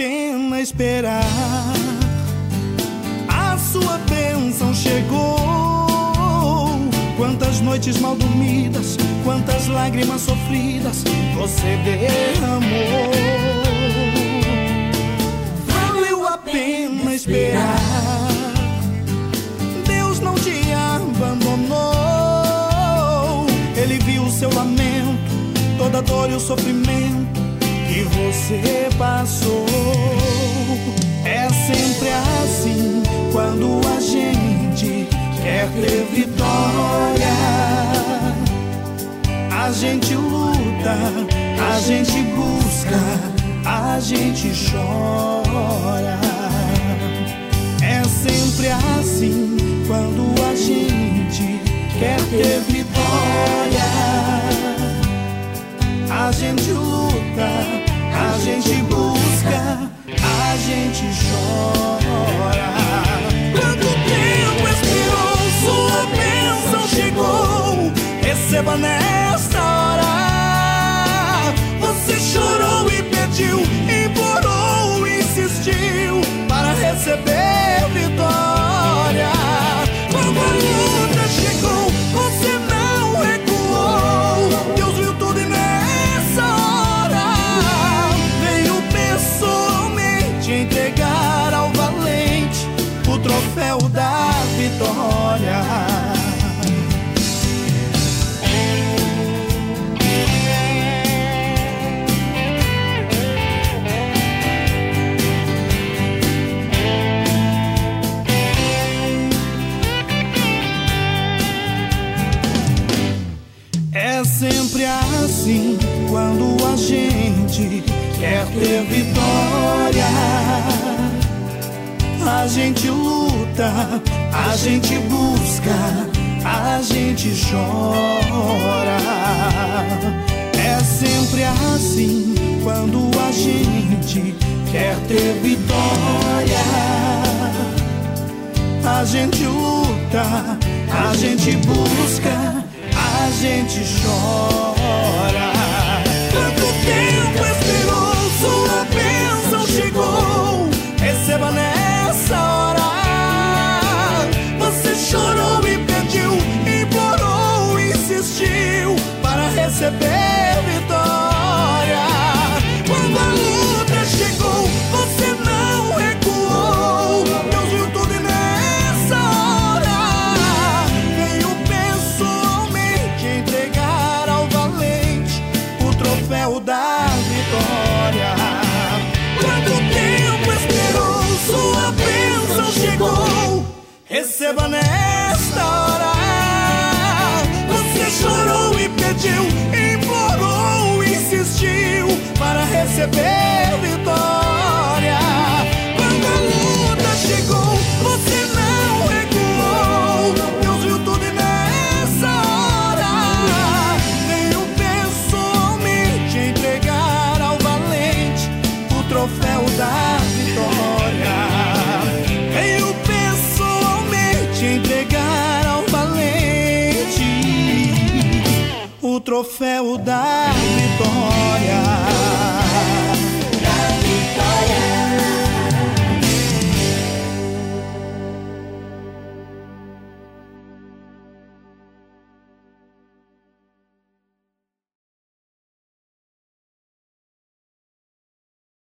pena esperar. A sua bênção chegou. Quantas noites mal dormidas, quantas lágrimas sofridas você derramou. Valeu a pena esperar. Deus não te abandonou. Ele viu o seu lamento, toda a dor e o sofrimento que você passou. É sempre assim quando a gente quer ter vitória. A gente luta, a gente busca, a gente chora. É sempre assim quando a gente quer ter vitória. A gente luta, a gente busca, a gente chora. Quanto tempo esperou, sua bênção chegou. Receba nesta hora. Você chorou e pediu, implorou e insistiu para receber vitória. Quando a luta chegou, você não recuou. Deus viu tudo e nessa hora veio pessoalmente entregar ao valente o troféu da vitória. É sempre assim quando a gente quer ter vitória. A gente luta, a gente busca, a gente chora. É sempre assim quando a gente quer ter vitória. A gente luta, a gente busca, a gente chora. Quanto tempo esperou, sua bênção chegou. Receba nessa hora. Você chorou e pediu, implorou e insistiu para receber vitória. Quando a luta chegou, você não recuou. Deus viu tudo e nessa hora veio pessoalmente entregar ao valente o troféu da vitória. Quanto tempo esperou, sua bênção chegou. Receba nesta hora. Você chorou e pediu, implorou e insistiu para receber vitória. Quando a luta chegou, você não recuou. Deus viu tudo e nessa hora veio pessoalmente entregar ao valente o troféu da vitória. Veio pessoalmente entregar ao valente o troféu da